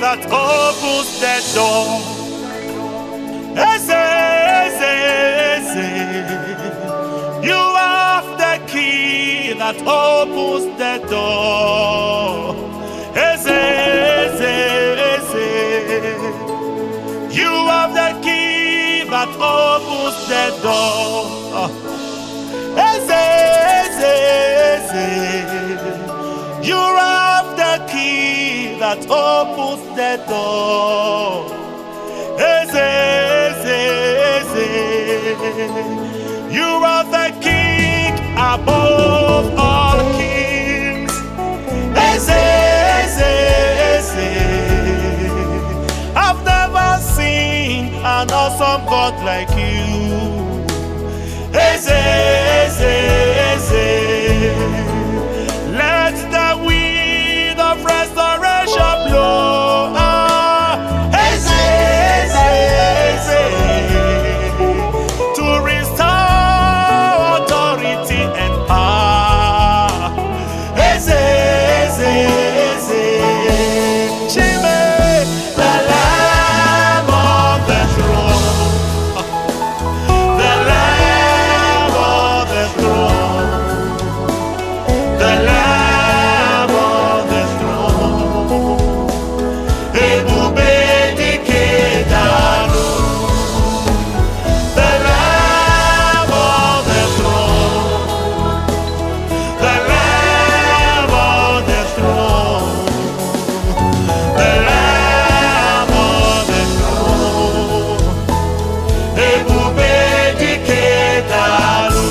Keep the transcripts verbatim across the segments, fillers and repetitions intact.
that opens the door. Eze, Eze, Eze. You have the key that opens the door. Eze, Eze, Eze. You have the key that opens the door. Eze, Eze, Eze. You have the key that opens the door. Eze, Eze, Eze. You are the king above all kings. Eze, Eze, Eze. I've never seen an awesome God like you. Eze, Eze, Eze. Let the wind of restoration blow. Ah, Eze, Eze, Eze. To restore authority and power. Eze, Eze, Eze. Shime, the Lamb on the throne. The Lamb on the throne. The Lamb on the throne. Ebube dike daru. The Lamb on the throne. The Lamb on the throne. The Lamb on the throne. Ebube dike daru.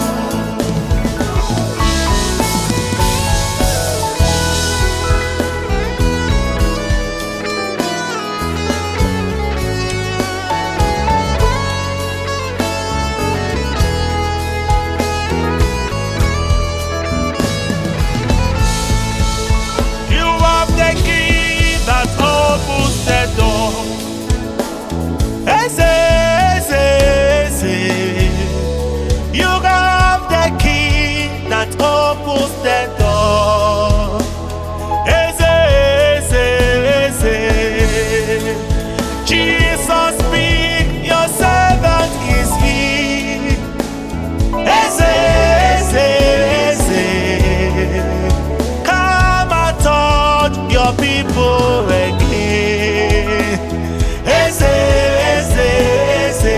You have the key that opens the door. Eze, Eze, Eze. You have the key that opens the door. Eze, Eze, Eze. Jesus, speak, your servant is here. Eze, Eze, Eze. Come and touch your people again. Eze, Eze, Eze.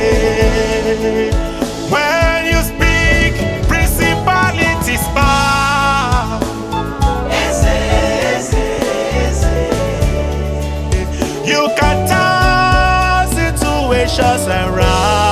When you speak, principalities bow. Eze, Eze, Eze. You can turn situations around.